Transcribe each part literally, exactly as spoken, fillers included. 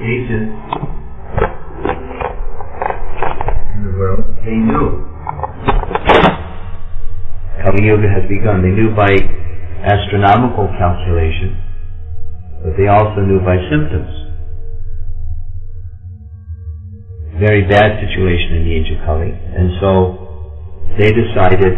ages in the world, they knew Kali Yuga has begun. They knew by astronomical calculation, but they also knew by symptoms. Very bad situation in the age of Kali, and so they decided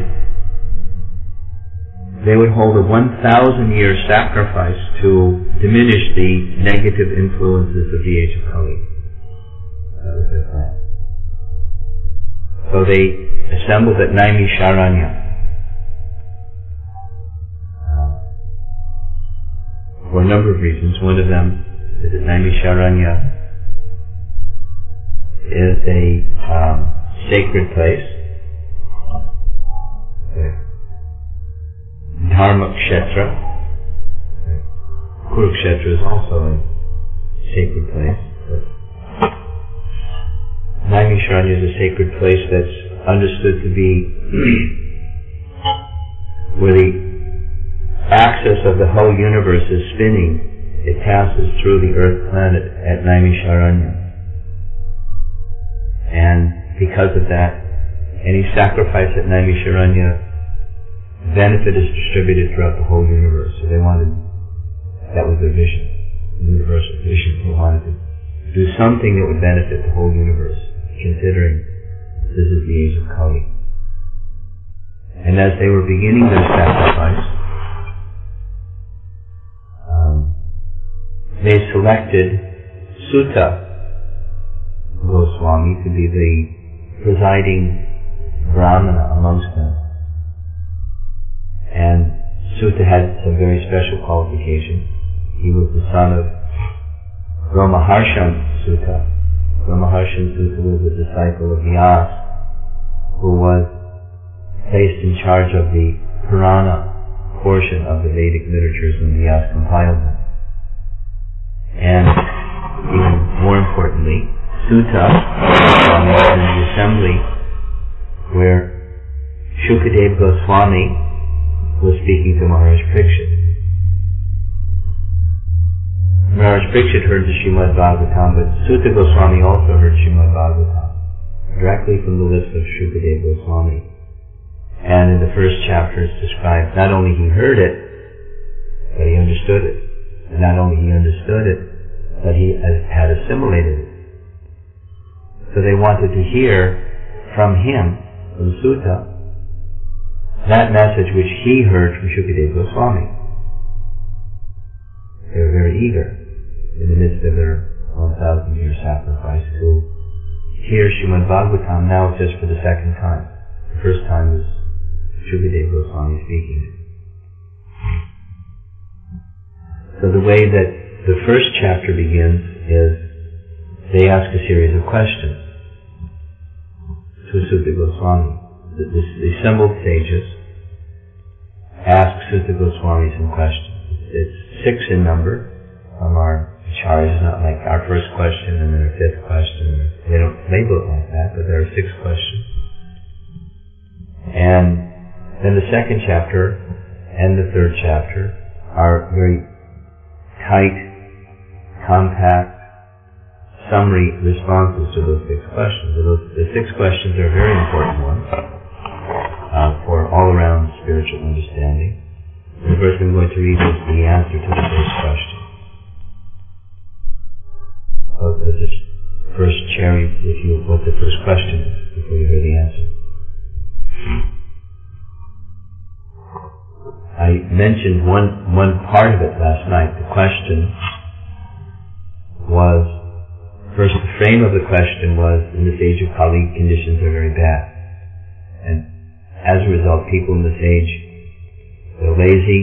they would hold a one thousand year sacrifice to diminish the negative influences of the age of Kali. That was their plan. So they assembled at Naimisharanya. Uh, for a number of reasons. One of them is that Naimisharanya is a um, sacred place. Dharma Kshetra. Kurukshetra is also a sacred place. Naimisharanya is a sacred place that's understood to be where the axis of the whole universe is spinning. It passes through the earth planet at Naimisharanya. And because of that, any sacrifice at Naimisharanya, benefit is distributed throughout the whole universe. So they wanted, that was their vision, universal vision. They wanted to do something that would benefit the whole universe, considering this is the age of Kali. And as they were beginning their sacrifice, um, they selected Sutta Goswami to be the presiding Brahmana amongst them. And Sutta had some very special qualifications. He was the son of Brahmaharsham Sutta. Brahmaharsham Sutta was a disciple of Vyasa, who was placed in charge of the Purana portion of the Vedic literatures when Vyasa compiled them. And even more importantly, Sutta was in the assembly where Shukadeva Goswami was speaking to Maharaj Parikshit. Maharaj Parikshit heard the Srimad Bhagavatam, but Sutta Goswami also heard Srimad Bhagavatam directly from the lips of Shukadeva Goswami. And in the first chapter it's described not only he heard it, but he understood it. And not only he understood it, but he had assimilated it. So they wanted to hear from him, from Sutta, that message which he heard from Shukadeva Goswami. They were very eager, in the midst of their one thousand year sacrifice, to hear Srimad Bhagavatam now just for the second time. The first time was Shukadeva Goswami speaking. So the way that the first chapter begins is they ask a series of questions to Sutta Goswami. The, the, the assembled sages ask Sutta Goswami some questions. It's six in number from our acharyas. It's not like our first question and then our fifth question. They don't label it like that, but there are six questions. And then the second chapter and the third chapter are very tight, compact, summary responses to those six questions. Those, the six questions are very important ones uh, for all-around spiritual understanding. The first I'm going to read is the answer to the first question. So let's just first share with you what the first question is before you hear the answer. I mentioned one, one part of it last night. The question was, first the frame of the question was, in this age of Kali, conditions are very bad. And as a result, people in this age, they're lazy,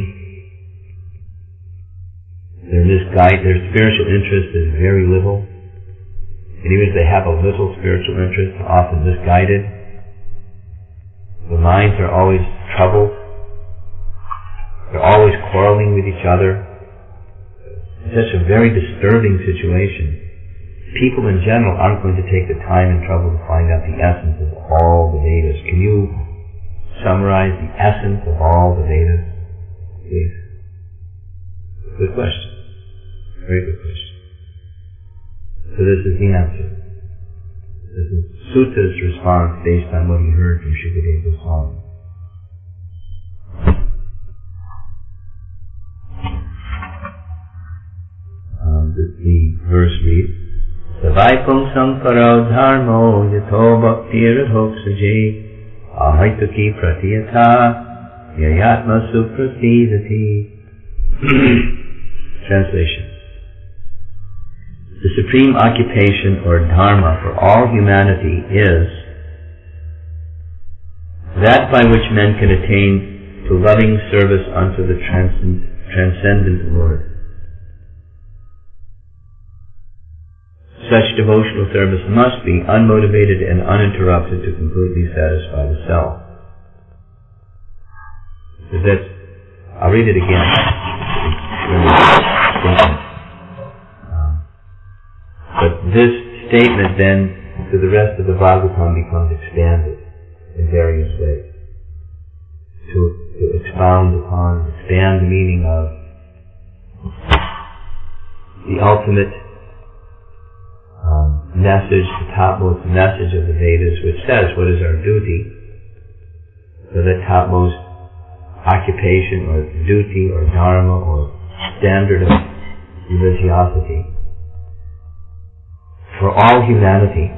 they're misguided, their spiritual interest is very little, and even if they have a little spiritual interest, they're often misguided. The minds are always troubled. They're always quarreling with each other. It's such a very disturbing situation. People in general aren't going to take the time and trouble to find out the essence of all the Vedas. Can you summarize the essence of all the Vedas, please? Good question. Very good question. So this is the answer. This is Suta's response based on what he heard from Shukadeva Goswami. Um, the, the verse reads, Savaipung samparo dharmo yato bhaktir adhoksaje ahaitaki pratiyata yayatma suprasidati. Translation. The supreme occupation or dharma for all humanity is that by which men can attain to loving service unto the transcend, transcendent Lord. Such devotional service must be unmotivated and uninterrupted to completely satisfy the self. So that's, I'll read it again. Um, but this statement then to the rest of the Bhagavatam becomes expanded in various ways. To, to expound upon, expand the meaning of the ultimate Um, message, the topmost message of the Vedas, which says what is our duty. So the topmost occupation or duty or dharma or standard of religiosity for all humanity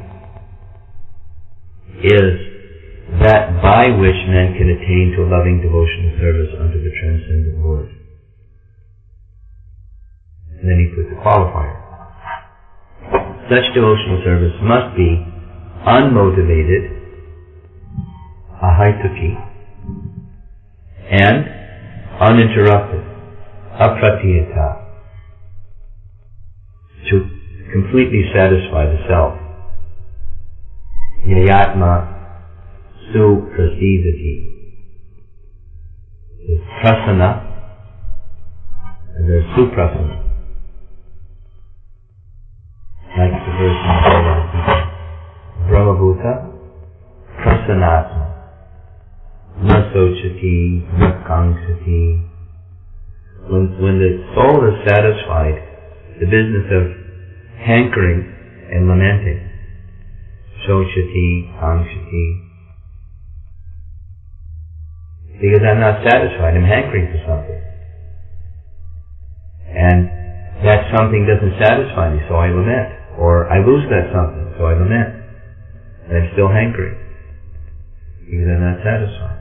is that by which men can attain to loving devotional service unto the transcendent Lord. And then he puts a qualifier. Such devotional service must be unmotivated, ahaituki, and uninterrupted, apratiyata, to completely satisfy the self. Yayatma suprasidati. There's prasana, and there's suprasana. Like the verse in the Bhagavad Gita. Brahmabhuta prasanatma na sochati na kangsati. When, when the soul is satisfied, the business of hankering and lamenting, sochati, kangsati, because I'm not satisfied, I'm hankering for something. And that something doesn't satisfy me, so I lament. Or I lose that something, so I lament. And I'm still hankering, because I'm not satisfied.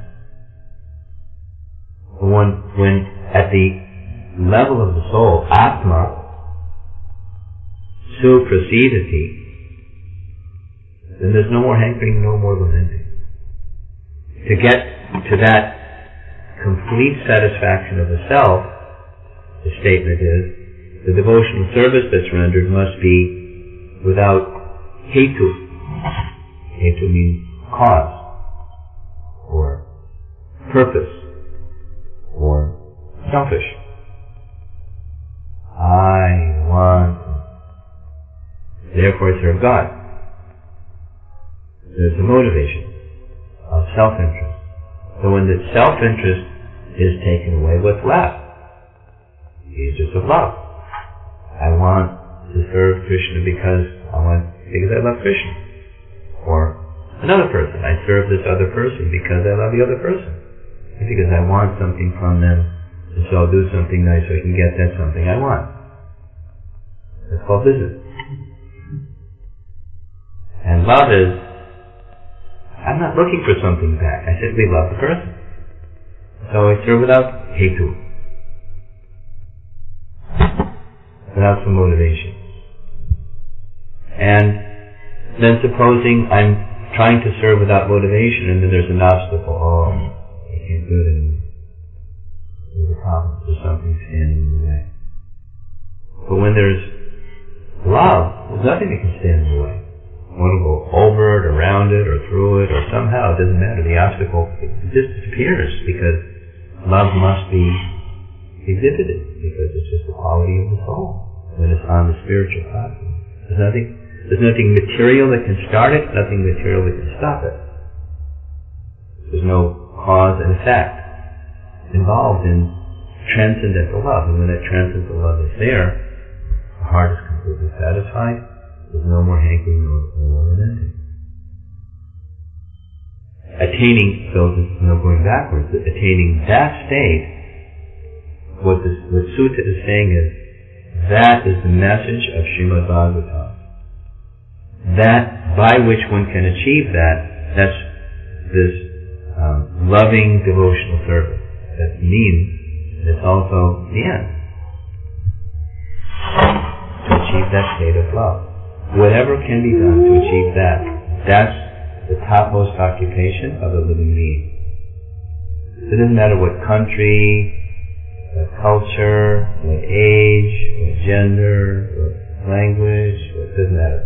When, when at the level of the soul, Atma, suprasidati, then there's no more hankering, no more lamenting. To get to that complete satisfaction of the self, the statement is, the devotional service that's rendered must be without hetu. Hetu means cause, or purpose, or selfish. I want, therefore serve God. There's a motivation of self-interest. So when the self-interest is taken away, what's left? The interest of love. I want to serve Krishna because I want, because I love Krishna. Or another person. I serve this other person because I love the other person. Because I want something from them, and so I'll do something nice so I can get that something I want. That's called business. And love is, I'm not looking for something back. I simply love the person. So I serve without hetu. Without some motivation. And then supposing I'm trying to serve without motivation and then there's an obstacle. Oh, I can't do it anymore. There's a problem. There's something standing in the way. But when there's love, there's nothing that can stand in the way. Want to go over it, around it, or through it, or somehow, it doesn't matter. The obstacle it just disappears because love must be exhibited because it's just the quality of the soul when it's on the spiritual platform. There's nothing, there's nothing material that can start it, nothing material that can stop it. There's no cause and effect involved in transcendental love, and when that transcendental love is there, the heart is completely satisfied, There's no more hankering, no, no more lamenting. Attaining, so there's no going backwards, attaining that state, what, this, what Sutta is saying is, that is the message of Srimad Bhagavatam. That by which one can achieve that, that's this um, loving devotional service. That means, and it's also the end. To achieve that state of love. Whatever can be done to achieve that, that's the topmost occupation of a living being. It doesn't matter what country, what culture, what age, what gender, what language, it doesn't matter.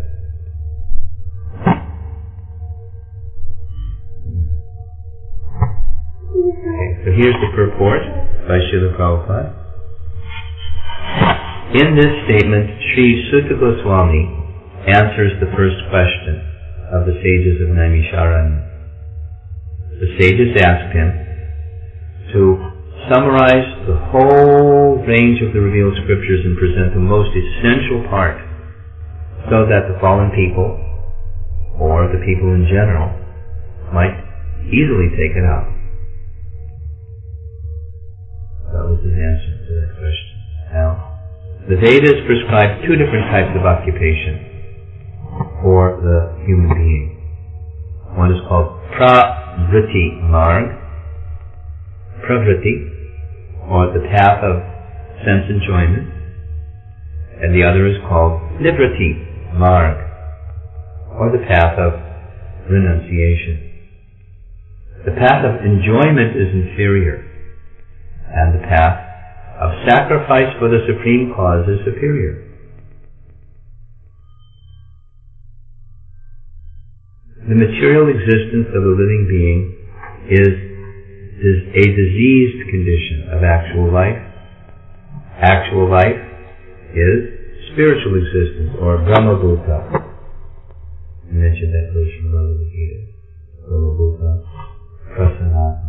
Okay, so here's the purport by Srila Prabhupada. In this statement, Sri Sutta Goswami answers the first question of the sages of Naimisharanya. The sages asked him to summarize the whole range of the revealed scriptures and present the most essential part so that the fallen people, or the people in general, might easily take it up. That was his answer to that question. Now, the Vedas prescribe two different types of occupation for the human being. One is called Pravritti Marg, Pravritti, or the path of sense enjoyment, and the other is called Nivritti Marg, or the path of renunciation. The path of enjoyment is inferior, and the path of sacrifice for the supreme cause is superior. The material existence of a living being is, is a diseased condition of actual life. Actual life is spiritual existence, or Brahmabhuta. I mentioned that verse from Bhagavad Gita. Brahmabhuta, Prasanatma.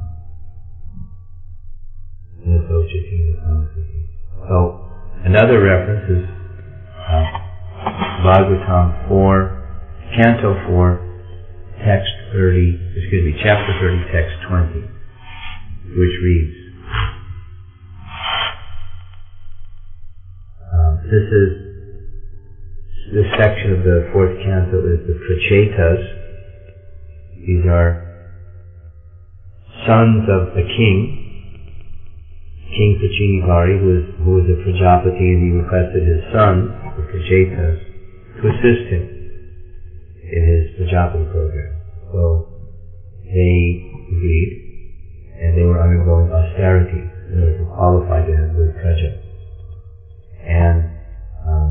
So, another reference is uh, Bhagavatam four, Canto four, text thirty, excuse me, chapter thirty, text twenty, which reads, um, this is, this section of the fourth canto is the Prachetas. These are sons of a king, King Prachinivari, who was, who was a Prajapati, and he requested his sons, the Prachetas, to assist him in his Prajapati program. So they agreed, and they were undergoing austerity in order to qualify to have good praja. And um,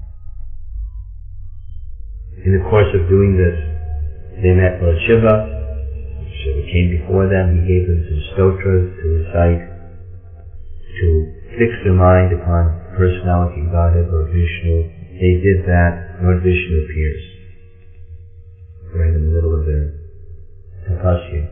in the course of doing this, they met Lord Shiva. Shiva came before them. He gave them some stotras to recite, to fix their mind upon personality, Godhead, or Vishnu. They did that. Lord Vishnu appears right in the middle of their tapasya.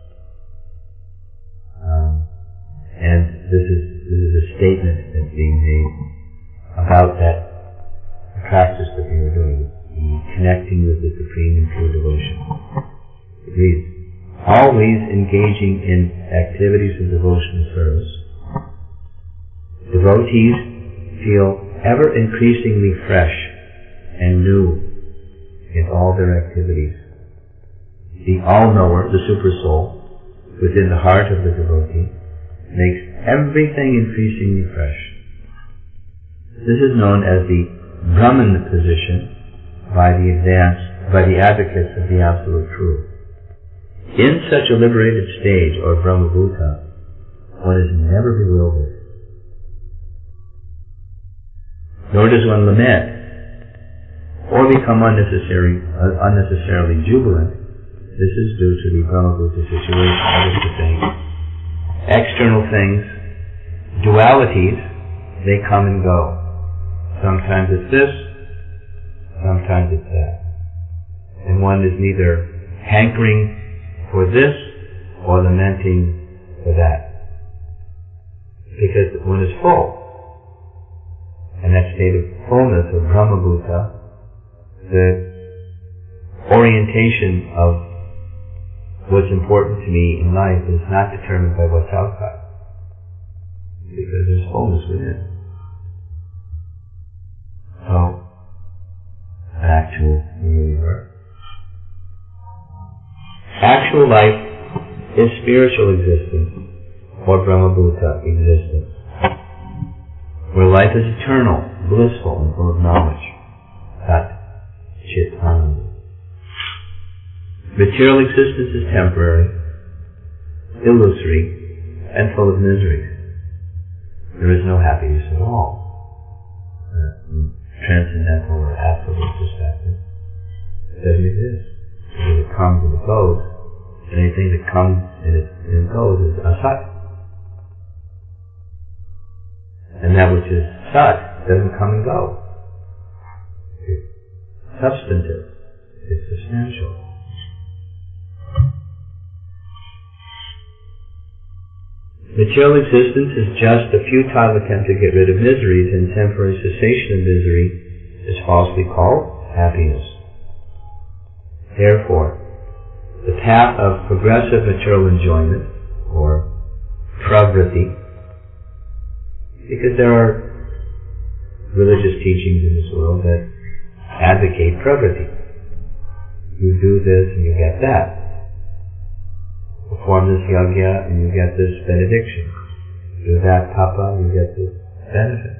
Um, and this is this is a statement that's being made about that practice that they were doing, connecting with the Supreme in pure devotion. It reads, always engaging in activities of devotional service, devotees feel ever increasingly fresh and new in all their activities. The all-knower, the super-soul, within the heart of the devotee, makes everything increasingly fresh. This is known as the Brahman position by the advanced, by the advocates of the Absolute Truth. In such a liberated stage, or Brahmabhuta, one is never bewildered. Nor does one lament or become unnecessary, uh, unnecessarily jubilant. This is due to the Brahmabhuta situation. That is to say, external things, dualities, they come and go. Sometimes it's this, sometimes it's that. And one is neither hankering for this or lamenting for that. Because one is full. And that state of fullness of Brahmabhuta, the orientation of what's important to me in life is not determined by what's outside, because there's wholeness within. So, back to where we were. Actual life is spiritual existence, or Brahmabhuta existence, where life is eternal, blissful, and full of knowledge. Tat Chit Ananda. Material existence is temporary, illusory, and full of miseries. There is no happiness at all. From transcendental or absolute perspective, it doesn't exist. Because it comes and it goes. Anything that comes and it, and it goes is asat. And that which is sat doesn't come and go. It's substantive. It's substantial. Material existence is just a futile attempt to get rid of miseries, and temporary cessation of misery is falsely called happiness. Therefore, the path of progressive material enjoyment, or pravritti, because there are religious teachings in this world that advocate pravritti. You do this and you get that. Perform this yajna and you get this benediction. Do that tapa, you get this benefit.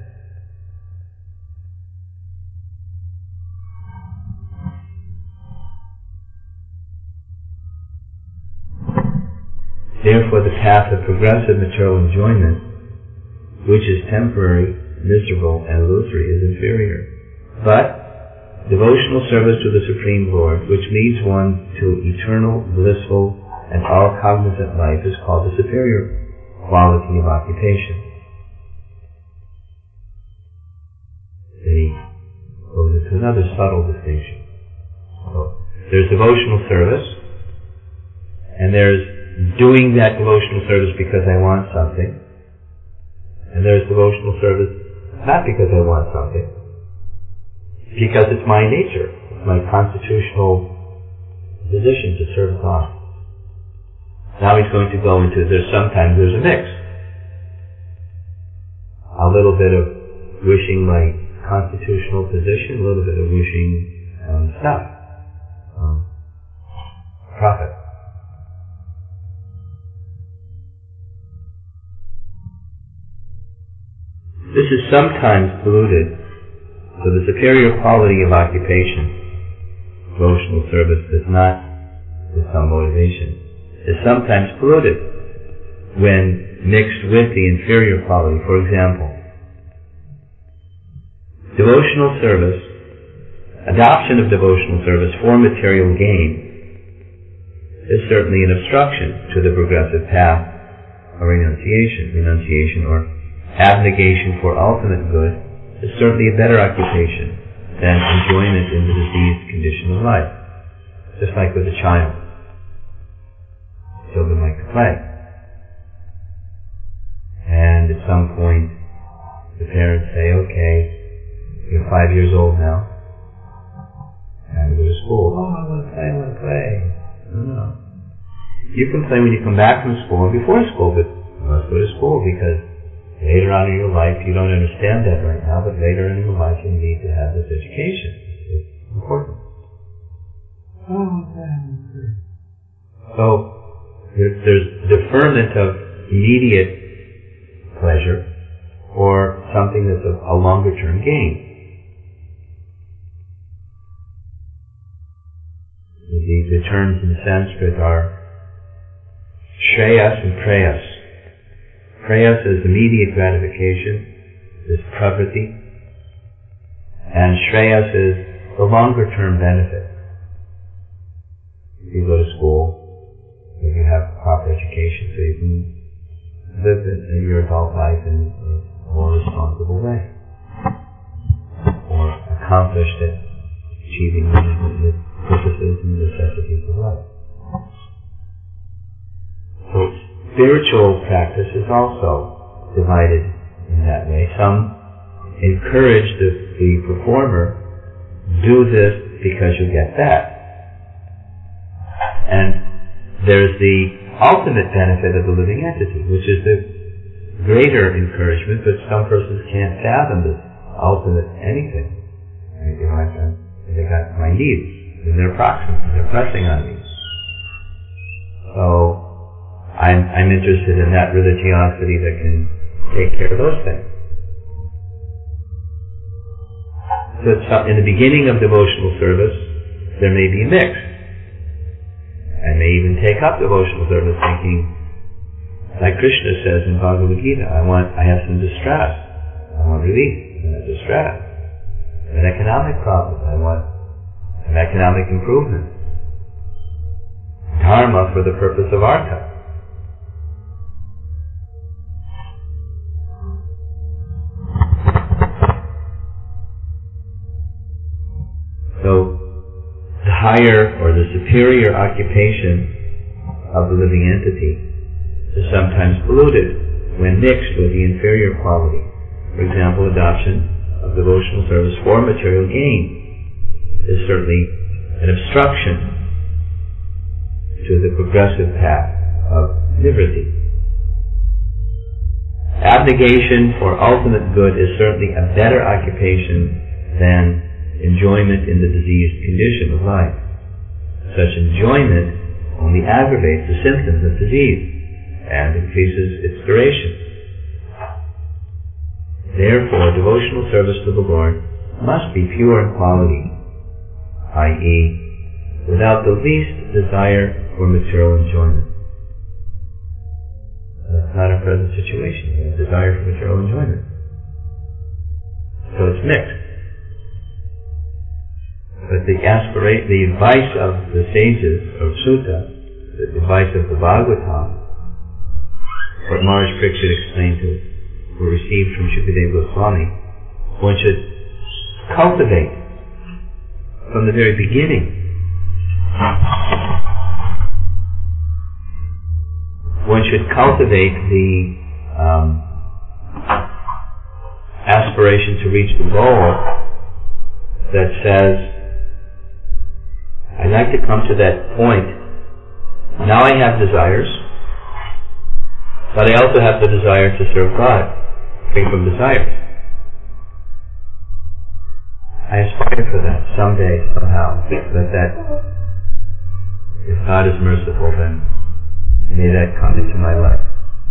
Therefore, the path of progressive material enjoyment, which is temporary, miserable, and illusory, is inferior. But devotional service to the Supreme Lord, which leads one to eternal, blissful, and all-cognizant life, is called the superior quality of occupation. He goes into another subtle distinction. So, there's devotional service, and there's doing that devotional service because I want something, and there's devotional service not because I want something, because it's my nature, it's my constitutional position to serve God. Now he's going to go into, there's sometimes there's a mix. A little bit of wishing my constitutional position, a little bit of wishing um, stuff. Um, profit. This is sometimes polluted, so the superior quality of occupation, devotional service, does not, with some motivation, is sometimes polluted when mixed with the inferior quality. For example, devotional service, adoption of devotional service for material gain is certainly an obstruction to the progressive path of renunciation. Renunciation or abnegation for ultimate good is certainly a better occupation than enjoyment in the diseased condition of life. Just like with a child. Children like to play. And at some point, the parents say, okay, you're five years old now, and go to school. Oh, I want to play, I want to play. No. You can play when you come back from school and before school, but you must go to school because later on in your life, you don't understand that right now, but later in your life you need to have this education. It's important. Oh, okay. So, there's deferment of immediate pleasure or something that's a, a longer term gain. The, the terms in Sanskrit are shreyas and preyas. Preyas is immediate gratification, is pravritti, and shreyas is the longer term benefit. You go to school, if you have proper education, so you can live in your adult life in a more responsible way, or accomplish it, achieving the purposes and necessities of life. So spiritual practice is also divided in that way. Some encourage the, the performer, do this because you get that. And there's the ultimate benefit of the living entity, which is the greater encouragement, but some persons can't fathom this ultimate anything. You know, I, they got my needs, and they're proximate, they're pressing on me. So, I'm, I'm interested in that religiosity that can take care of those things. So, in the beginning of devotional service, there may be mixed. I may even take up devotional service thinking, like Krishna says in Bhagavad Gita, I want, I have some distress. I want relief from that distress. An economic problem. I want an economic improvement. Dharma for the purpose of artha. So, the higher or the superior occupation of the living entity is sometimes polluted when mixed with the inferior quality. For example, adoption of devotional service for material gain is certainly an obstruction to the progressive path of nivritti. Abnegation for ultimate good is certainly a better occupation than enjoyment in the diseased condition of life. Such enjoyment only aggravates the symptoms of disease and increases its duration. Therefore, devotional service to the Lord must be pure in quality, that is, without the least desire for material enjoyment. That's not our present situation. We have desire for material enjoyment. So it's mixed. But the aspirate, the advice of the sages of Sutta, the advice of the Bhagavatam, what Maharaj Parikshit explained to, were received from Shukadeva Goswami, one should cultivate from the very beginning. One should cultivate the um, aspiration to reach the goal that says, I'd like to come to that point. Now I have desires, but I also have the desire to serve God, free from desires. I aspire for that someday, somehow. But that, if God is merciful, then may that come into my life.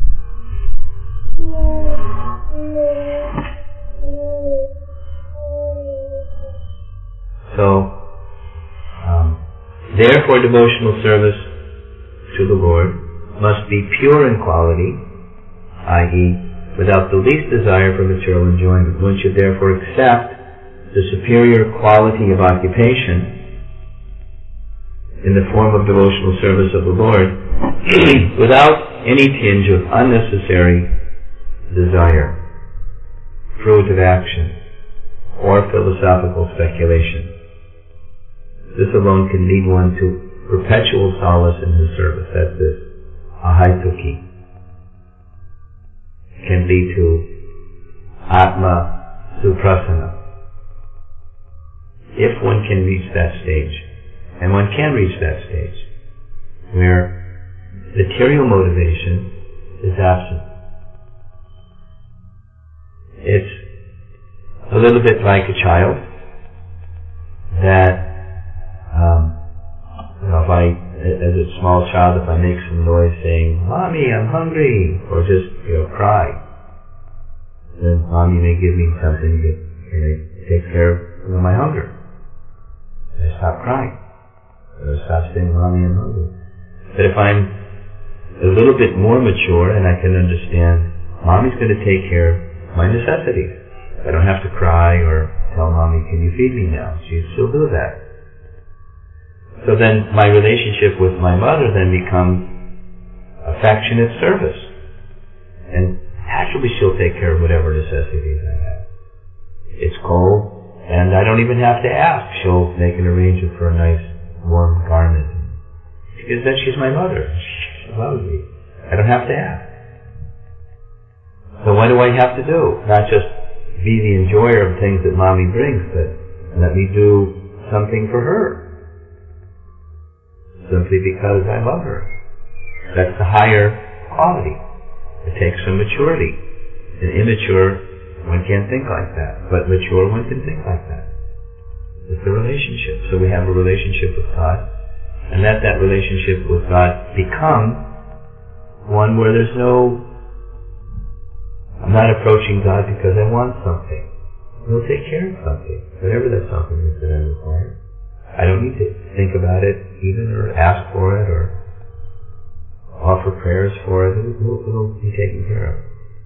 So, um, therefore devotional service to the Lord must be pure in quality, that is, without the least desire for material enjoyment. One should therefore accept the superior quality of occupation in the form of devotional service of the Lord without any tinge of unnecessary desire, fruitive action, or philosophical speculation. This alone can lead one to perpetual solace in his service. That's this ahaituki. Can lead to atma suprasana. If one can reach that stage, and one can reach that stage, where material motivation is absent. It's a little bit like a child that Um, you know, if I, as a small child, if I make some noise saying, "Mommy, I'm hungry," or just, you know, cry, then Mommy may give me something that, you know, takes care of, you know, my hunger. I stop crying. Or stop saying, "Mommy, I'm hungry." But if I'm a little bit more mature and I can understand, Mommy's going to take care of my necessities. I don't have to cry or tell Mommy, "Can you feed me now?" She'll do that. So then my relationship with my mother then becomes affectionate service. And naturally she'll take care of whatever necessities I have. It's cold, and I don't even have to ask. She'll make an arrangement for a nice warm garment. Because then she's my mother. She loves me. I don't have to ask. So what do I have to do? Not just be the enjoyer of things that Mommy brings, but let me do something for her. Simply because I love her. That's the higher quality. It takes some maturity. An immature, one can't think like that. But mature, one can think like that. It's a relationship. So we have a relationship with God. And let that relationship with God become one where there's no, I'm not approaching God because I want something. He'll take care of something. Whatever that something is that I require. I don't need to think about it even, or ask for it, or offer prayers for it. It'll, it'll be taken care of.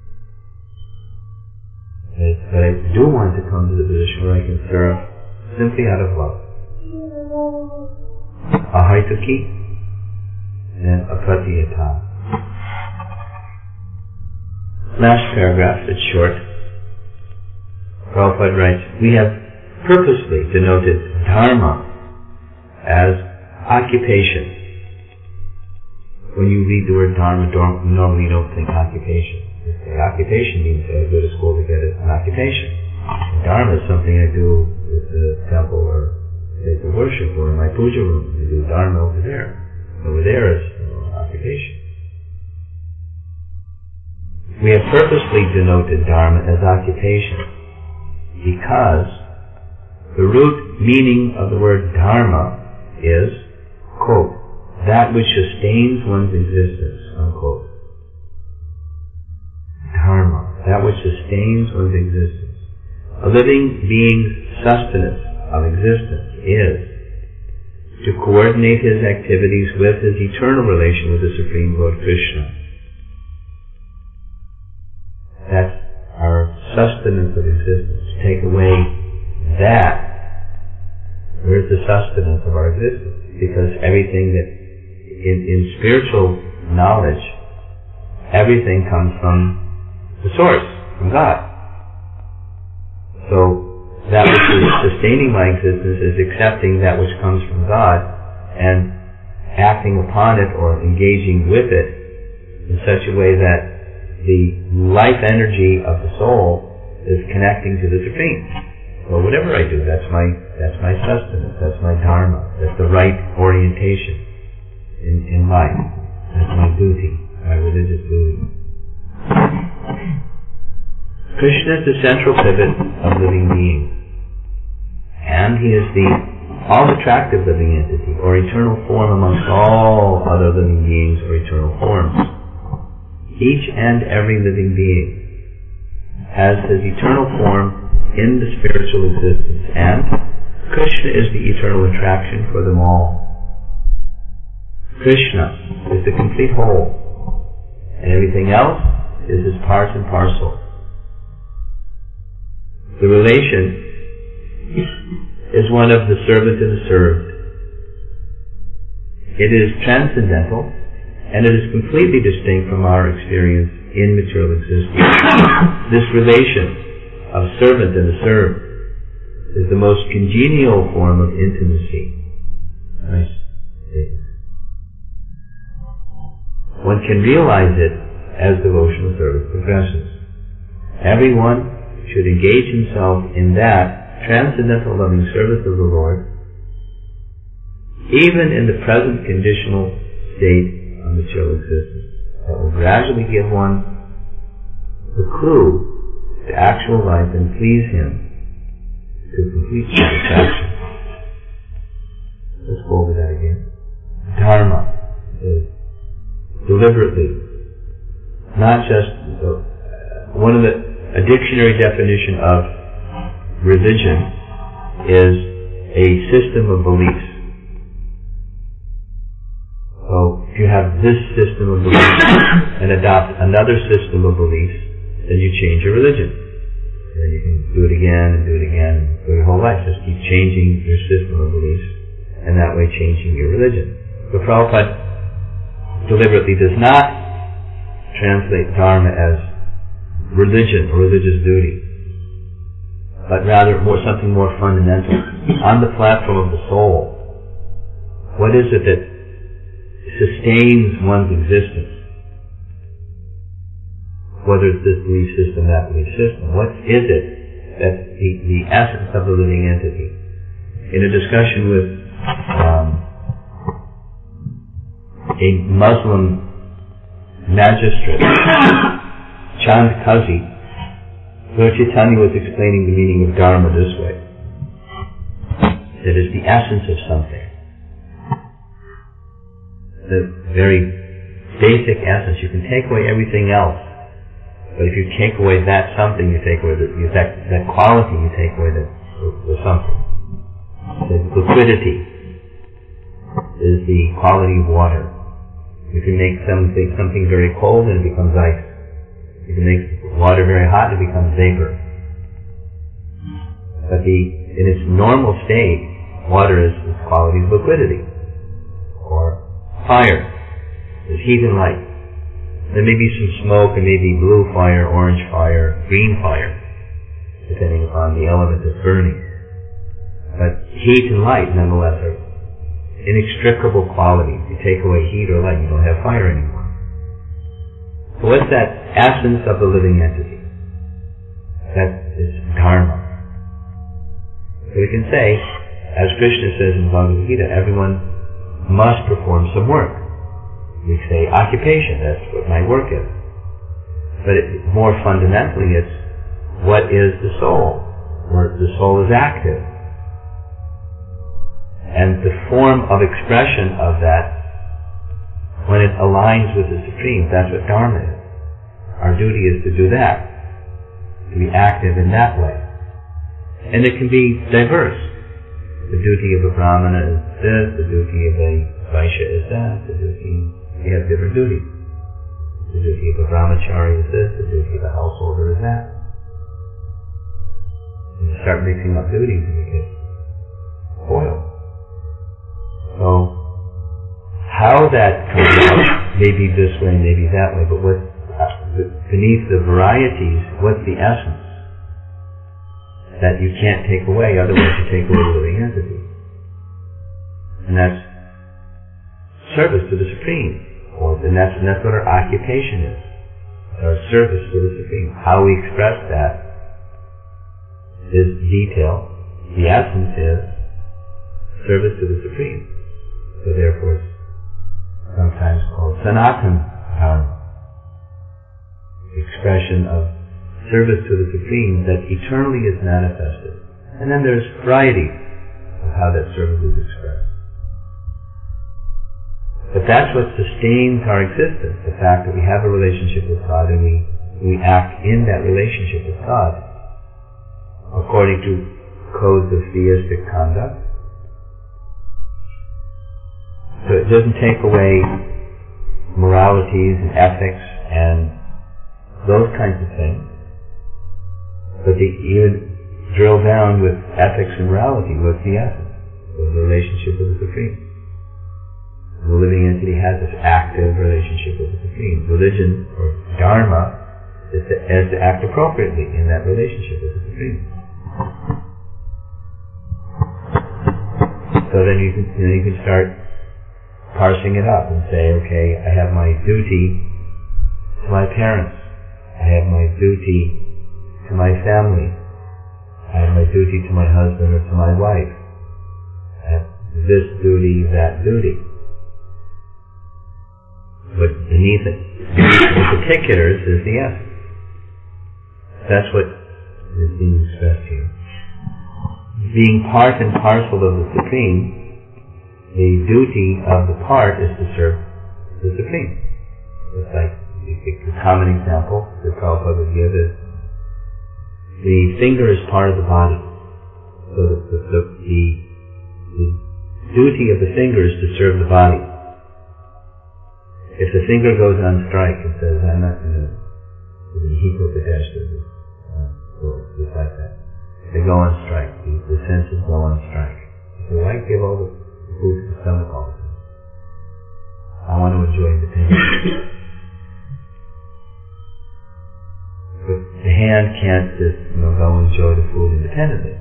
But I do want to come to the position where I can serve simply out of love. Ahaituki and apratiyata. Last paragraph, it's short. Prabhupada writes, we have purposely denoted dharma as occupation. When you read the word dharma, normally you don't think occupation. You say occupation means I go to school to get an occupation. And dharma is something I do at the temple or place of worship or in my puja room. I do dharma over there. Over there is you know, occupation. We have purposely denoted dharma as occupation because the root meaning of the word dharma is, quote, that which sustains one's existence, unquote. Dharma, that which sustains one's existence. A living being's sustenance of existence is to coordinate his activities with his eternal relation with the Supreme Lord Krishna. That's our sustenance of existence. To take away that, where's the sustenance of our existence? Because everything that, in, in spiritual knowledge, everything comes from the source, from God. So, that which is sustaining my existence is accepting that which comes from God and acting upon it or engaging with it in such a way that the life energy of the soul is connecting to the Supreme. Well, whatever I do, that's my that's my sustenance, that's my dharma, that's the right orientation in, in life. That's my duty, my religious duty. Krishna is the central pivot of living beings. And he is the all-attractive living entity, or eternal form amongst all other living beings or eternal forms. Each and every living being has his eternal form in the spiritual existence, and Krishna is the eternal attraction for them all. Krishna is the complete whole, and everything else is his part and parcel. The relation is one of the servant and the served. It is transcendental, and it is completely distinct from our experience in material existence. This relation of servant and the served is the most congenial form of intimacy. Nice. One can realize it as devotional service progresses. Everyone should engage himself in that transcendental loving service of the Lord, even in the present conditional state of material existence. That will gradually give one the clue to actual life and please him to complete satisfaction. Let's go over that again. Dharma is deliberately, not just uh, one of the a dictionary definition of religion is a system of beliefs. So if you have this system of beliefs and adopt another system of beliefs, then you change your religion. And then you can do it again and do it again for your whole life. Just keep changing your system of beliefs and that way changing your religion. But Prabhupada deliberately does not translate dharma as religion or religious duty, but rather more something more fundamental. On the platform of the soul, what is it that sustains one's existence? Whether it's this belief system, that belief system, what is it that's the, the essence of the living entity? in a discussion with um, a Muslim magistrate, Chand Kazi, Lord Chaitanya was explaining the meaning of Dharma this way. That is the essence of something. The very basic essence. You can take away everything else, but if you take away that something, you take away the, you, that, that quality, you take away the, the, the something. The liquidity is the quality of water. You can make something, something very cold and it becomes ice. You can make water very hot and it becomes vapor. But the, in its normal state, water is the quality of liquidity. Or fire is heat and light. There may be some smoke, and maybe blue fire, orange fire, green fire, depending upon the element that's burning. But heat and light, nonetheless, are inextricable qualities. You take away heat or light, you don't have fire anymore. So what's that essence of the living entity? That is Dharma. So we can say, as Krishna says in Bhagavad Gita, everyone must perform some work. We say occupation, that's what my work is. But it, more fundamentally, it's what is the soul? Where the soul is active. And the form of expression of that, when it aligns with the Supreme, that's what Dharma is. Our duty is to do that, to be active in that way. And it can be diverse. The duty of a Brahmana is this, the duty of a Vaishya is that, the duty, we have different duties. The duty of a Brahmachari is this, the duty of a householder is that. And you start mixing up duties and you get spoiled. So, how that comes out, maybe this way, maybe that way, but what, beneath the varieties, what's the essence that you can't take away, otherwise you take away the living entity? And that's service to the Supreme. Or, and, that's, and that's what our occupation is. Our service to the Supreme. How we express that is detail. The essence is service to the Supreme. So therefore it's sometimes called Sanatana Dharma. Expression of service to the Supreme that eternally is manifested. And then there's variety of how that service is expressed. But that's what sustains our existence, the fact that we have a relationship with God and we, we act in that relationship with God according to codes of theistic conduct. So it doesn't take away moralities and ethics and those kinds of things. But to even drill down with ethics and morality, what's the essence? The relationship with the Supreme. The living entity has this active relationship with the Supreme. Religion, or Dharma, is to, is to act appropriately in that relationship with the Supreme. So then you can, you know, you can start parsing it up and say, okay, I have my duty to my parents. I have my duty to my family. I have my duty to my husband or to my wife. I have this duty, that duty. But beneath it, the particulars is the essence. That's what is being expressed here. Being part and parcel of the Supreme, the duty of the part is to serve the Supreme. It's like a common example that Prabhupada would give is the finger is part of the body. So the, the, the, the, the duty of the finger is to serve the body. If the finger goes on strike and says, I'm not going to, he put the dash to this, just like that. They go on strike. The, the senses go on strike. So why give all the food to the stomach all the time? I want to enjoy independence. But the hand can't just, you know, go enjoy the food independently.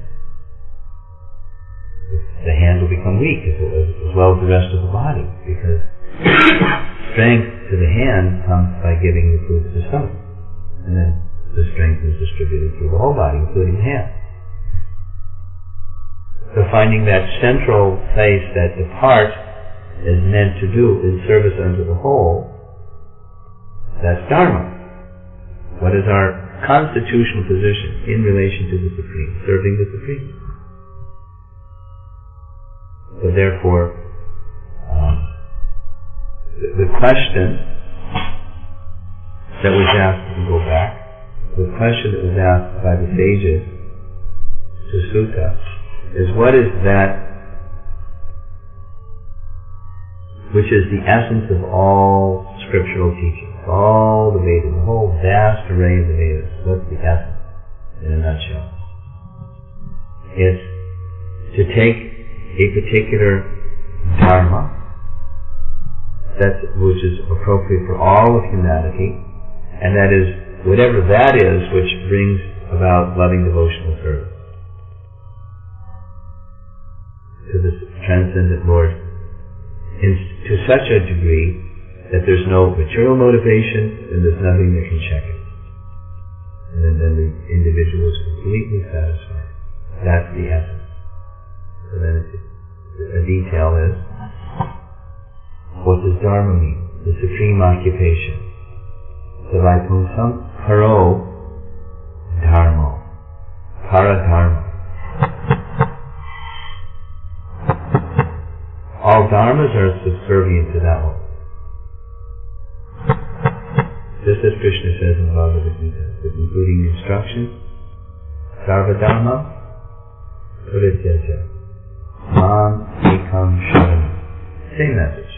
The hand will become weak as, as well as the rest of the body, because strength to the hand comes by giving the food to the stomach. And then the strength is distributed through the whole body, including the hand. So So finding that central place that the part is meant to do is service unto the whole, that's Dharma. What is our constitutional position in relation to the Supreme? Serving the Supreme. So therefore, um, the, the question that was asked, we go back, the question that was asked by the sages to Sutta is, what is that which is the essence of all scriptural teachings, all the Vedas, the whole vast array of the Vedas? What's the essence in a nutshell? It's to take a particular dharma that's, which is appropriate for all of humanity, and that is whatever that is which brings about loving devotional service to the transcendent Lord, in, to such a degree that there's no material motivation and there's nothing that can check it. And then, then the individual is completely satisfied. That's the essence. So then it, a detail is, what does Dharma mean? The supreme occupation. Savaipunsam paro dharmo. Paradharma. All dharmas are subservient to that one. Just as Krishna says in Bhagavad Gita, the concluding instruction, Sarva Dharma Parityaja Mam Ekam Sharanam. Same message.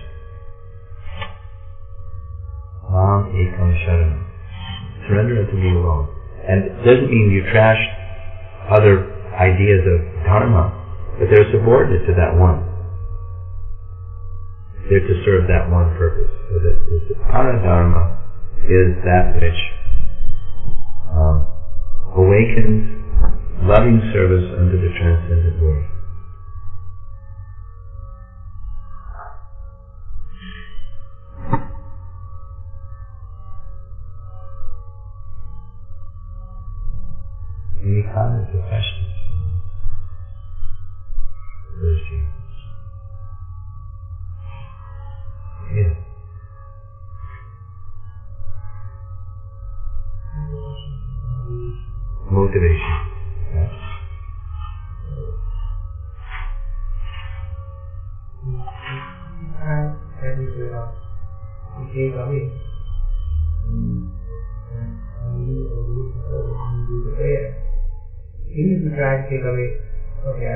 Mam Ekam Sharanam. Surrender unto me alone. And it doesn't mean you trash other ideas of dharma, but they're subordinate to that one. They're to serve that one purpose. So that the paradharma is that which um, awakens loving service unto the transcendent Lord. Any comments or questions? Yeah. Motivation. Yeah. That is uh, we take away. Mm. And you do the prayer. Even if you try to take away, okay,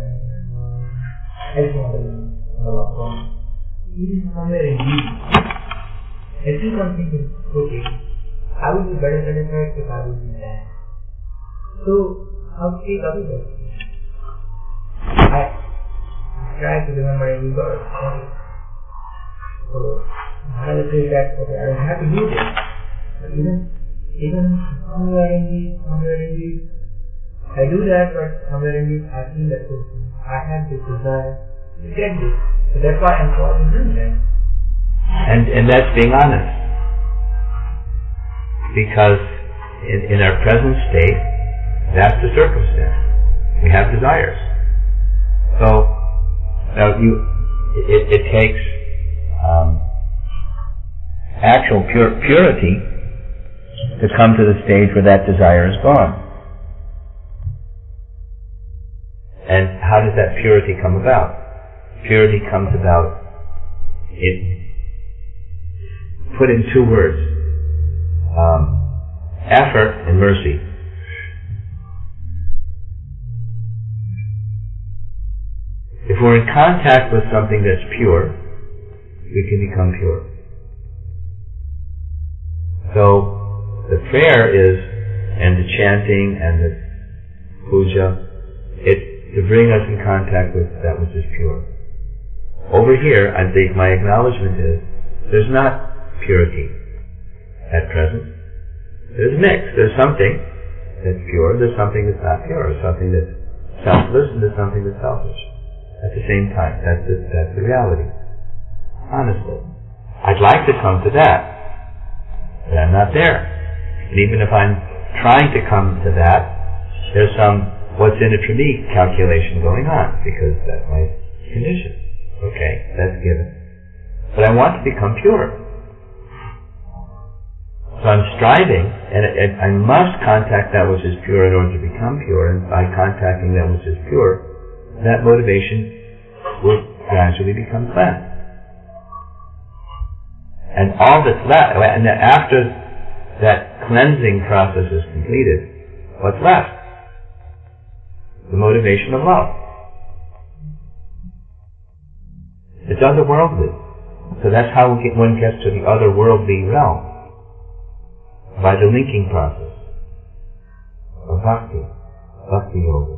I just want to love God. Even somewhere in you, I see something is okay. I would be better satisfied if I would be there. So, how to take away that? I, I try to remember every word. Okay. So, I will say that, okay, I don't have to do this. But even, even somewhere in this, somewhere in this, I do that, but somewhere in this, I feel that, okay, I have this desire to get this. So that's why I'm calling doing that. And, and that's being honest. Because in, in our present state, that's the circumstance. We have desires. So, now you, it, it takes um, actual pure, purity to come to the stage where that desire is gone. And how does that purity come about? Purity comes about, it, put in two words, um, effort and mercy. If we're in contact with something that's pure, we can become pure. So, the prayer is, and the chanting and the puja, it's to bring us in contact with that which is pure. Over here, I think my acknowledgement is, there's not purity at present. There's mix. There's something that's pure, there's something that's not pure, there's something that's selfless, and there's something that's selfish. At the same time, that's the, that's the reality. Honestly. I'd like to come to that, but I'm not there. And even if I'm trying to come to that, there's some what's in it for me calculation going on, because that's my condition. Okay, that's given. But I want to become pure. So I'm striving, and, and I must contact that which is pure in order to become pure, and by contacting that which is pure, that motivation will gradually become cleansed. And all that's left, and after that cleansing process is completed, what's left? The motivation of love. It's otherworldly. So that's how we get, one gets to the otherworldly realm. By the linking process of bhakti, bhakti yoga.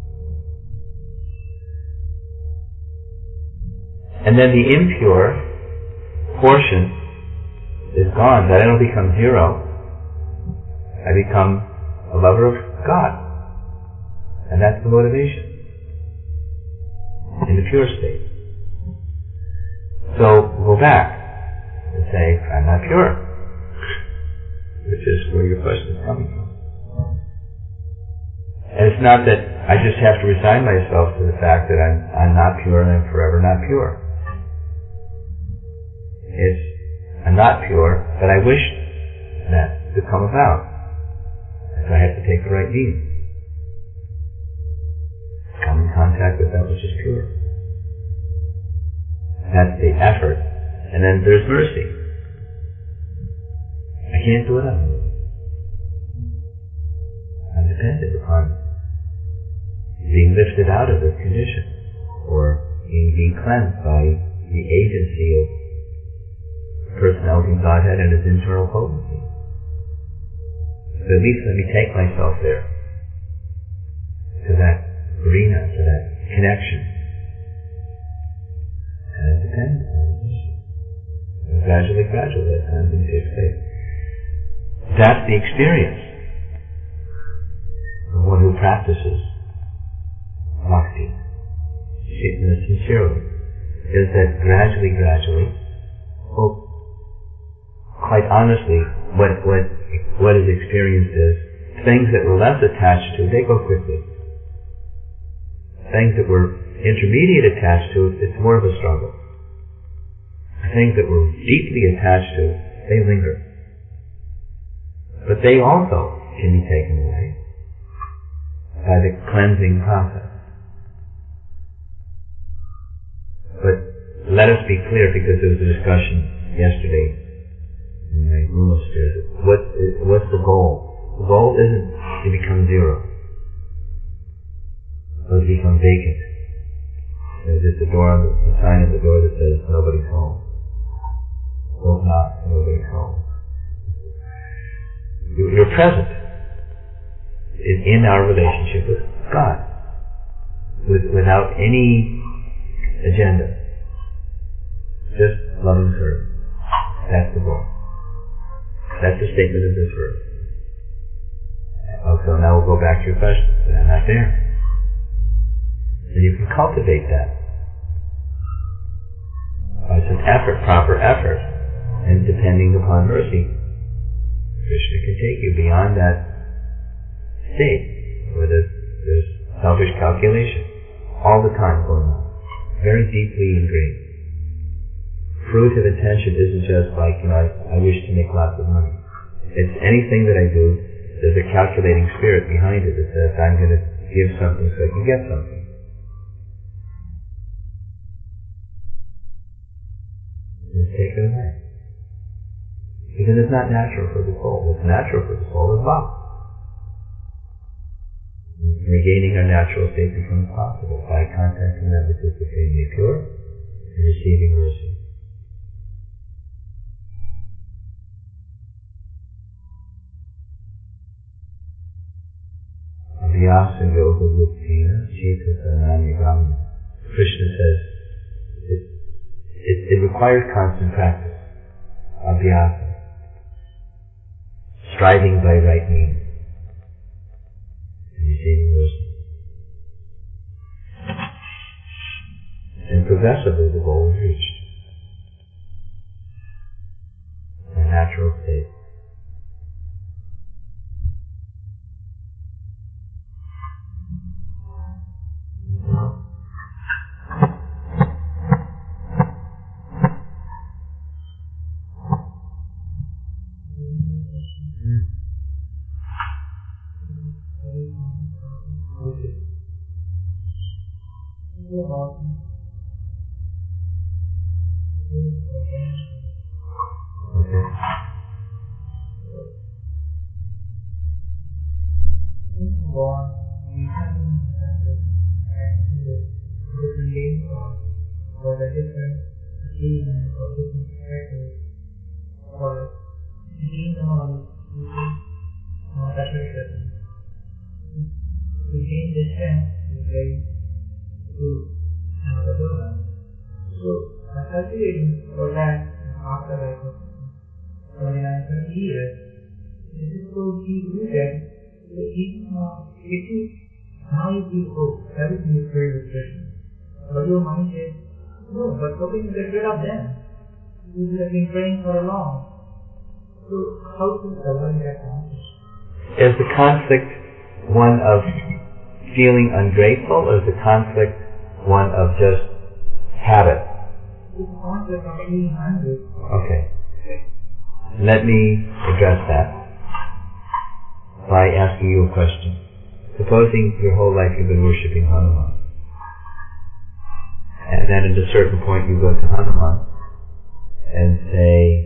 And then the impure portion is gone, that I don't become zero. I become a lover of God. And that's the motivation in the pure state. So go back and say, I'm not pure. Which is where your question is coming from. And it's not that I just have to resign myself to the fact that I'm, I'm not pure and I'm forever not pure. It's, I'm not pure, but I wish that to come about. So I have to take the right means. Come in contact with that which is pure. That's the effort. And then there's mercy. I can't do it on my own. I'm dependent upon being lifted out of this condition, or being, being cleansed by the agency of personality and Godhead and its internal potency. So at least let me take myself there, to that arena, to that connection. And it depends on this. And gradually, gradually, that time things take place. That's the experience of one who practices bhakti sincerely, is that gradually, gradually, well, quite honestly, what, what, what is experienced is things that we're less attached to, they go quickly. Things that we're intermediate attached to, it's more of a struggle. Things that we're deeply attached to, they linger. But they also can be taken away by the cleansing process. But let us be clear, because there was a discussion yesterday in my monastery. What is, what's the goal? The goal isn't to become zero, or to become vacant. There's just a door, a sign at the door that says nobody's home. Well, not nobody's home. You're present in our relationship with God, with, without any agenda, just loving service. That's the goal. That's the statement of this verse. Okay, now we'll go back to your question. But I'm not there. And you can cultivate that by some effort, proper effort, and depending upon mercy, Krishna can take you beyond that state where there's, there's selfish calculation all the time going on, very deeply ingrained. Fruitive intention isn't just like, you know, I, I wish to make lots of money. It's anything that I do, there's a calculating spirit behind it that says I'm going to give something so I can get something. Just take it away. Because it's not natural for the soul. What's natural for the soul is love. Regaining our natural state becomes possible by contacting that which is supremely pure and receiving mercy. Abhyasa yoga yuktina chita sananya gamya. Krishna says it, it, it requires constant practice. Abhyasa. Striving by right means. And receiving mercy. And progressively the goal is reached. A natural state. so awesome. Okay. Born, we have different names for the different achievements or different characters or being on concentration. We gain the strength to play to another program. So, I'm calculating for that after like twenty-nine, thirty years. This is so easy to look at. So even now, it is now you feel, oh, everything is very restricted. But your mind says, no, but how can you get rid of them? You have been praying for long. So how to avoid that conflict? Is the conflict one of feeling ungrateful, or is the conflict one of just habit? It's a conflict of feeling hungry. Okay. Let me address that by asking you a question. Supposing your whole life you've been worshipping Hanuman, and then at a certain point you go to Hanuman and say,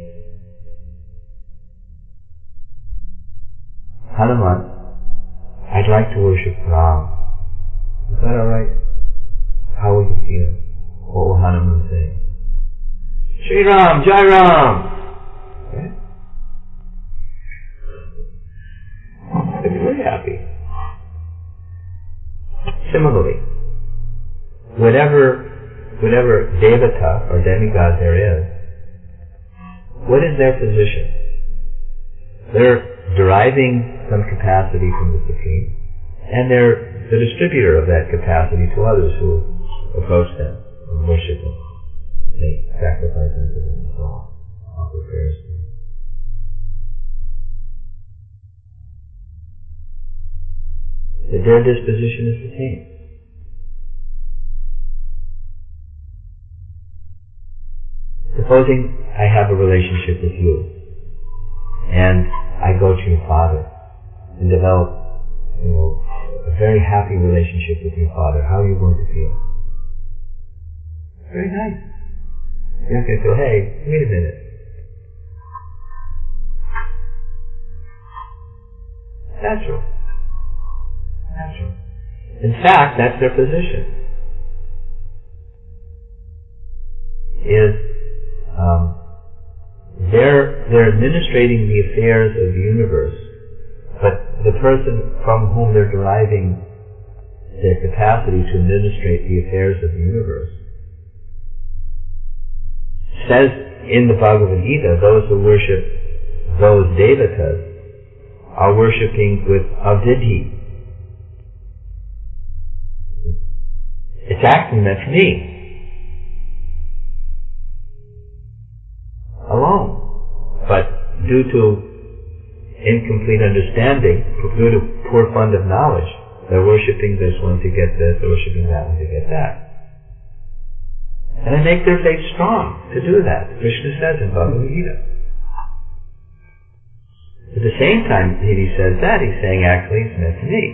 Hanuman, I'd like to worship Ram. Is that alright? How will you feel? What will Hanuman say? Shri Ram, Jai Ram! Right? I'd be very happy. Similarly, whatever whatever devata or demigod there is, what is their position? They're deriving some capacity from the Supreme, and they're the distributor of that capacity to others who approach them and worship them. They sacrifice unto them and so on, offer prayers to them. That their disposition is the same. Supposing I have a relationship with you, and I go to your father and develop, you know, a very happy relationship with your father, how are you going to feel? Very nice. You're not going to feel, hey, wait a minute. Natural. Natural. In fact, that's their position. Is um, they're they're administrating the affairs of the universe, but the person from whom they're deriving their capacity to administrate the affairs of the universe says in the Bhagavad Gita, those who worship those devatas are worshipping with avidhi. It's acting meant for me alone. But due to incomplete understanding, due to poor fund of knowledge, they're worshipping this one to get this, they're worshipping that one to get that. And they make their faith strong to do that. Krishna says in Bhagavad Gita. At the same time he says that, he's saying actually it's meant to me.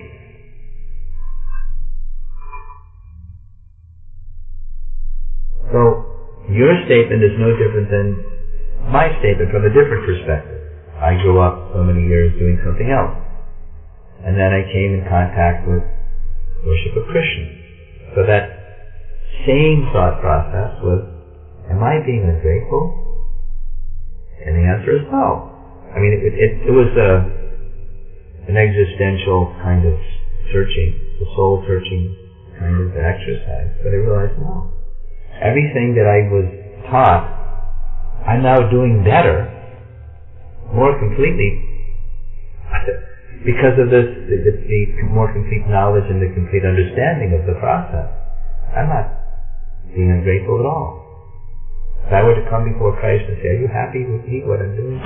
So, your statement is no different than my statement from a different perspective. I grew up so many years doing something else. And then I came in contact with worship of Krishna. So that same thought process was, am I being ungrateful? And the answer is no. I mean, it, it, it was a, an existential kind of searching, a soul-searching kind of exercise. But I realized, no. Everything that I was taught, I'm now doing better, more completely, because of this, the, the, the more complete knowledge and the complete understanding of the process. I'm not being ungrateful at all. If I were to come before Christ and say, are you happy with me, what I'm doing?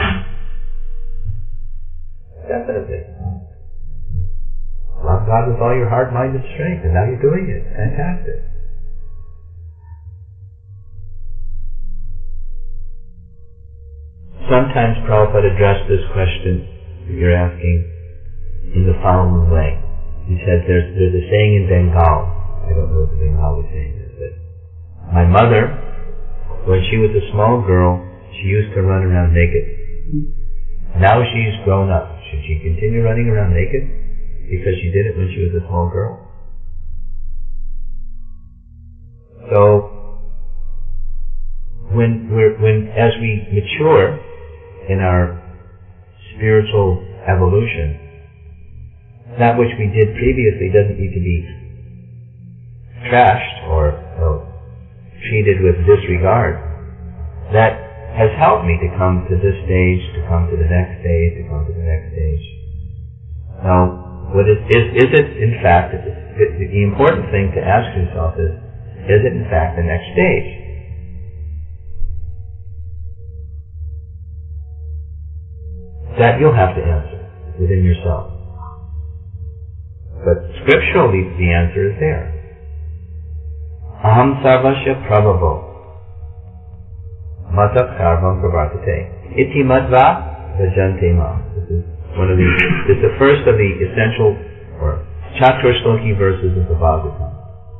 Definitely. Love God with all your heart, mind, and strength, and now you're doing it. Fantastic. Sometimes Prabhupada addressed this question that you're asking in the following way. He said there's, there's a saying in Bengal, I don't know if Vimal was saying this, but my mother, when she was a small girl, she used to run around naked. Now she's grown up. Should she continue running around naked? Because she did it when she was a small girl. So, when we're, when, as we mature in our spiritual evolution, that which we did previously doesn't need to be trashed or, or treated with disregard. That has helped me to come to this stage, to come to the next stage, to come to the next stage. Now, what is, is, is it in fact, the, the important thing to ask yourself is, is it in fact the next stage? That you'll have to answer within yourself. But scripturally, the answer is there. Aham sarvasya prabhavo matak sarvam pravartate iti madva bhajante mam. This is one of the, this is the first of the essential or chaturshloki verses of the Bhagavatam.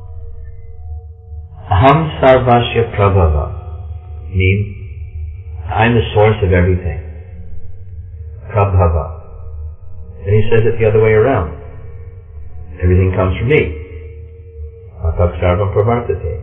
Aham sarvasya prabhava means I'm the source of everything. Prabhava. And he says it the other way around. Everything comes from me. Matak sarvam pravartate.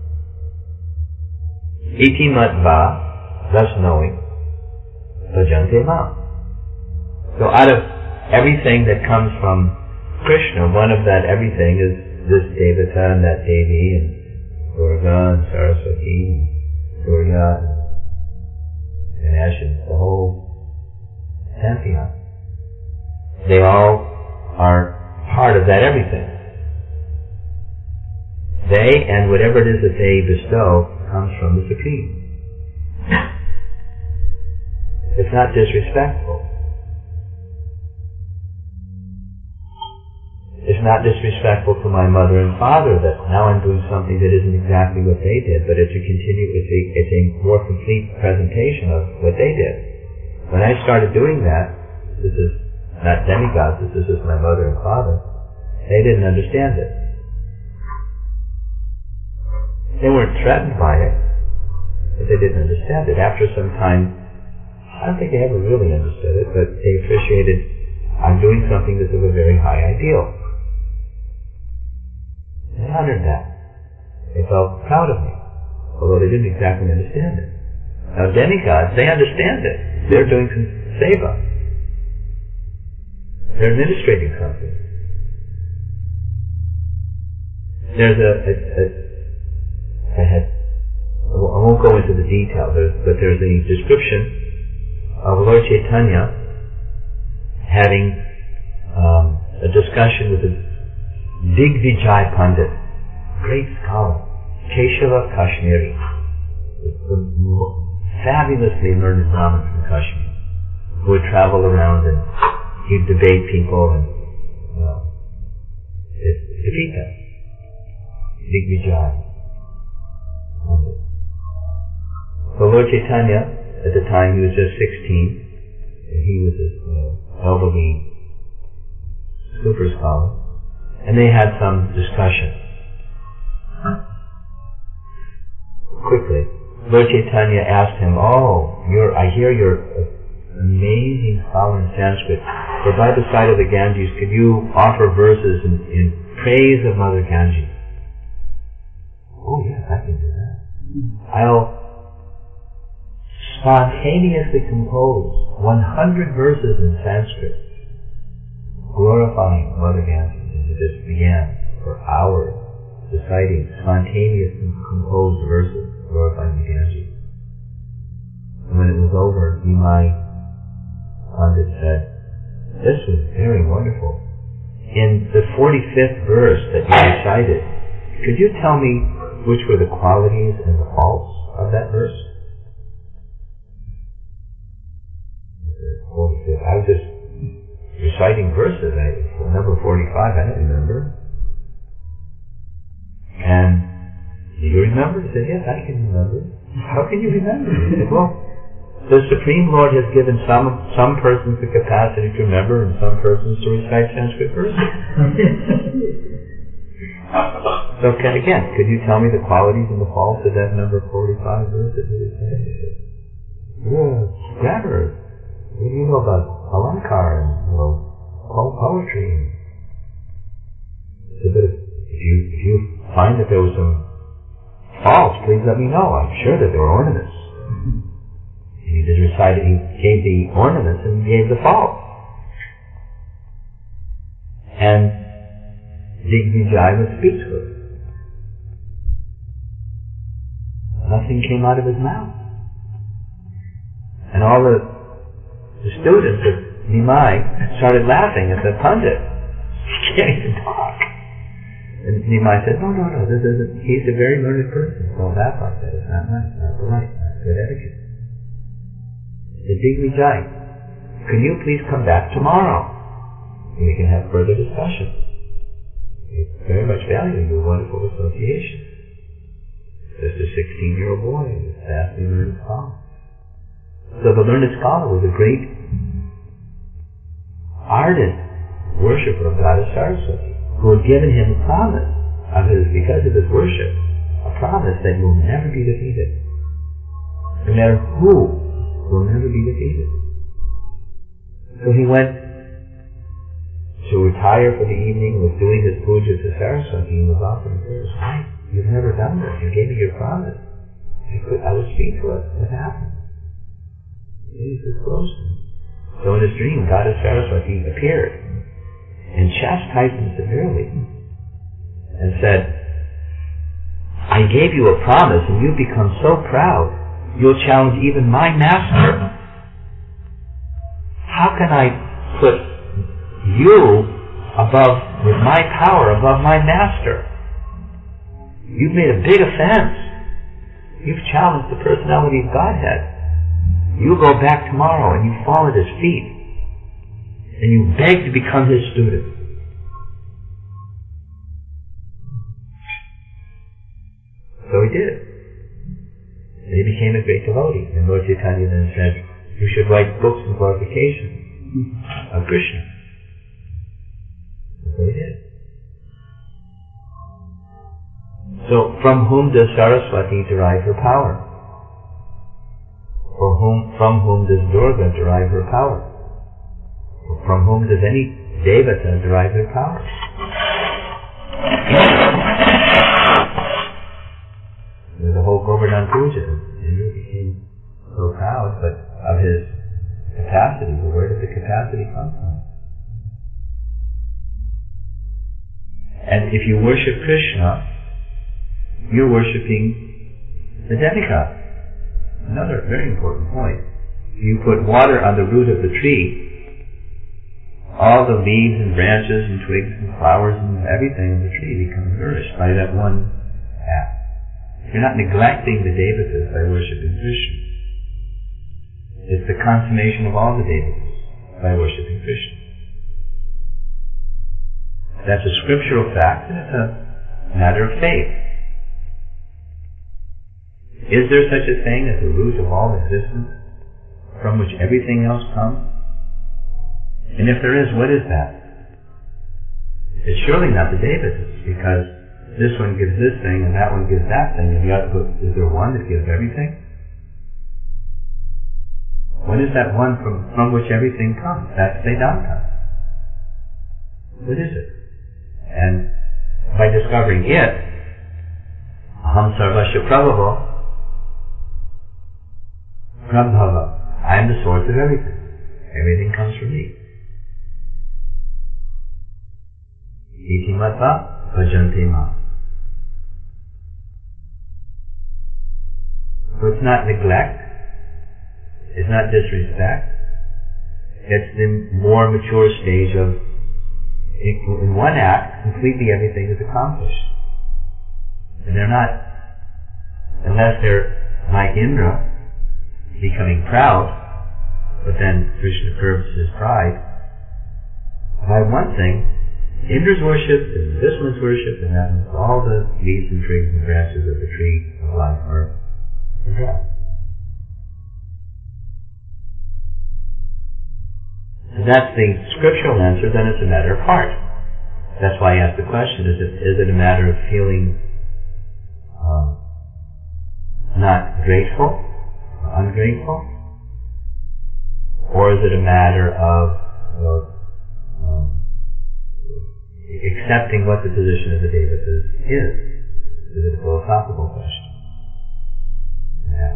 Iti matva, thus knowing, bhajante mam. So out of everything that comes from Krishna, one of that everything is this Devata and that Devi and Durga and Saraswati and Surya and Ganesh and the whole pantheon. They all are part of that everything. They and whatever it is that they bestow comes from the Supreme. It's not disrespectful. It's not disrespectful to my mother and father that now I'm doing something that isn't exactly what they did, but it's a continue, it's a, it's a more complete presentation of what they did. When I started doing that, this is not demigods, this is just my mother and father, they didn't understand it. They weren't threatened by it, but they didn't understand it. After some time, I don't think they ever really understood it, but they appreciated I'm doing something that's of a very high ideal. They honored that. They felt proud of me, although they didn't exactly understand it. Now demigods, they understand it. They're doing some seva. They're administrating something. There's a, a, a I had, I won't go into the detail, there's, but there's a description of Lord Chaitanya having um, a discussion with a Digvijay Pandit, great scholar, Keshava Kashmiri, the fabulously learned Brahmin from Kashmir, who would travel around and he'd debate people and you know, defeat them. Digvijay. So Lord Chaitanya, at the time he was just sixteen, and he was this you know, elderly super scholar, and they had some discussion. Quickly, Lord Chaitanya asked him, "Oh, you're, I hear you're an amazing scholar in Sanskrit, but by the side of the Ganges, could you offer verses in, in praise of Mother Ganges?" "Oh yes, I can do that. I'll spontaneously compose one hundred verses in Sanskrit glorifying Mother Ganges." And he just began for hours reciting spontaneously composed verses glorifying the Ganges. And when it was over, Nimai Pandit said, "This was very wonderful. In the forty-fifth verse that you recited, could you tell me which were the qualities and the faults of that verse?" I was just reciting verses. I, number forty-five, I don't remember. And, "Do you remember?" He said, "Yes, I can remember." "How can you remember?" He said, "Well, the Supreme Lord has given some some persons the capacity to remember and some persons to recite Sanskrit verses." So can, again, could you tell me the qualities and the faults of that number forty-five verse that you say? Yeah, grammar. What do you know about alankar and, you know, po- poetry? So that if you, if you find that there was some faults, please let me know. I'm sure that there were ornaments. And he just recited, he gave the ornaments and gave the faults. And Digvijay was speechless. Nothing came out of his mouth. And all the, the students of Nimai started laughing at the pundit. He can't even talk. And Nimai said, no, no, no, this isn't, he's a very learned person. Don't laugh like that. It's not nice, not polite, not good etiquette. He said, Digvijay, can you please come back tomorrow? And we can have further discussion. We very much value your wonderful association. Just a sixteen-year-old boy, a vastly learned scholar. So the learned scholar was a great, ardent worshipper of Goddess Saraswati, who had given him a promise of his, because of his worship, a promise that you will never be defeated. No matter who, will never be defeated. So he went to retire for the evening, was doing his puja to Saraswati, and was offering prayers. Why? You've never done this. You gave me your promise. I, could, I was speechless. What happened? He's disclosed to me. So in his dream, Goddess Saraswati appeared and chastised him severely and said, I gave you a promise and you've become so proud, you'll challenge even my master. How can I put you above, with my power, above my master? You've made a big offense. You've challenged the personality of Godhead. You go back tomorrow and you fall at his feet and you beg to become his student. So he did. And he became a great devotee. And Lord Chaitanya then said, you should write books in glorification of Krishna. So he did. So from whom does Saraswati derive her power? For whom, from whom does Durga derive her power? From whom does any Devata derive their power? There's a whole Govardhan Puja. Indra became so proud, but of his capacity. Well, where did the capacity come from? And if you worship Krishna, you're worshipping the demigod. Another very important point. You put water on the root of the tree, all the leaves and branches and twigs and flowers and everything in the tree becomes nourished by that one act. You're not neglecting the devatas by worshiping Krishna. It's the consummation of all the devatas by worshiping Krishna. That's a scriptural fact and it's a matter of faith. Is there such a thing as the root of all existence from which everything else comes? And if there is, what is that? It's surely not the devatas, because this one gives this thing and that one gives that thing, and the other, is there one that gives everything? What is that one from, from which everything comes? That's Vedanta. What is it? And by discovering it, Aham Sarvasya Prabhava, Prabhava, I am the source of everything. Everything comes from me. Iti mata bhajante ma. So it's not neglect. It's not disrespect. It's the more mature stage of, in one act, completely everything is accomplished. And they're not, unless they're like Indra, becoming proud, but then Krishna curbs his pride. By one thing, Indra's worship is this one's worship, and that one's all the leaves and twigs and branches of the tree of life are dry. So that's the scriptural answer, then it's a matter of heart. That's why I asked the question, is it, is it a matter of feeling um, not grateful, or ungrateful? Or is it a matter of, of um, accepting what the position of the Devata is? Is it a philosophical question? Yeah.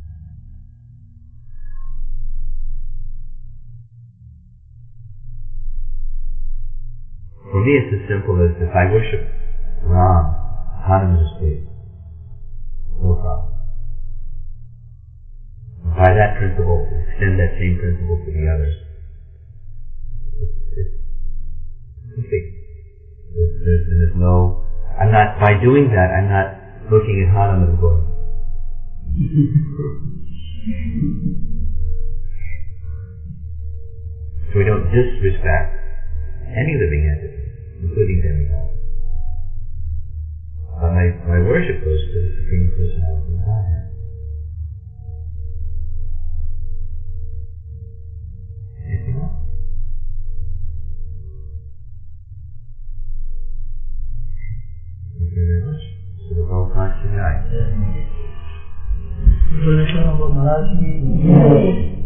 For me, it's as simple as if I worship Ram, Hanuman is pleased. No problem. By that principle, extend that same principle to the others. It's, it's complete. There's, there's, there's no, I'm not, by doing that, I'm not looking at Hanuman and going, so we don't disrespect any living entity, including demigods. But my, my worship goes to the Supreme Personality of Godhead. Anything else? Thank you very much. So we're all back tonight.